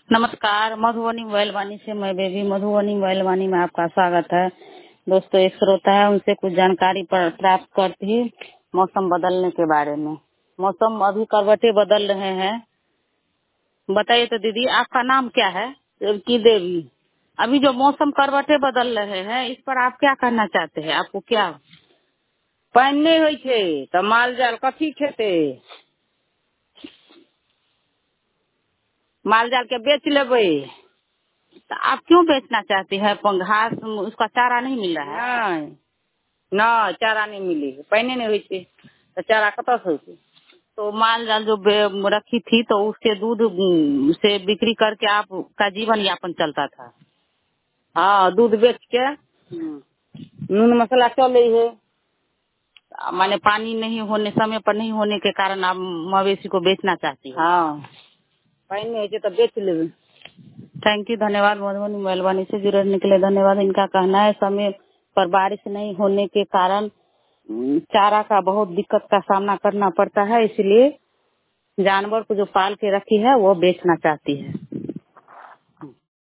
नमस्कार, मधुबनी मोबाइल से मैं बेबी मधुबनी मोबाइल में आपका स्वागत है। दोस्तों, एक श्रोता है, उनसे कुछ जानकारी प्राप्त करती हूँ मौसम बदलने के बारे में। मौसम अभी करवटें बदल रहे हैं। बताइए तो दीदी, आपका नाम क्या है? की देवी। अभी जो मौसम करवटें बदल रहे हैं, इस पर आप क्या कहना चाहते हैं? आपको क्या पानी नहीं होई छे तो माल जाल कथी खेते? माल जाल के बेच लेबे। तो आप क्यों बेचना चाहती है? घास उसका चारा नहीं मिल रहा है? नहीं, ना चारा नहीं मिली, पहले नहीं हुई थी तो चारा कतऽ से होती? तो माल जाल जो रखी थी तो उसके दूध से बिक्री करके आपका जीवन यापन चलता था। हाँ, दूध बेच के नून मसाला चल रही है। माने पानी नहीं होने, समय पर नहीं होने के कारण आप मवेशी को बेचना चाहती है। हाँ, पानी नहीं है तो बेच ले। थैंक यू, धन्यवाद। मधुबनी मेलवानी से जुड़ने के लिए धन्यवाद। इनका कहना है समय पर बारिश नहीं होने के कारण चारा का बहुत दिक्कत का सामना करना पड़ता है, इसलिए जानवर को जो पाल के रखी है वो बेचना चाहती है।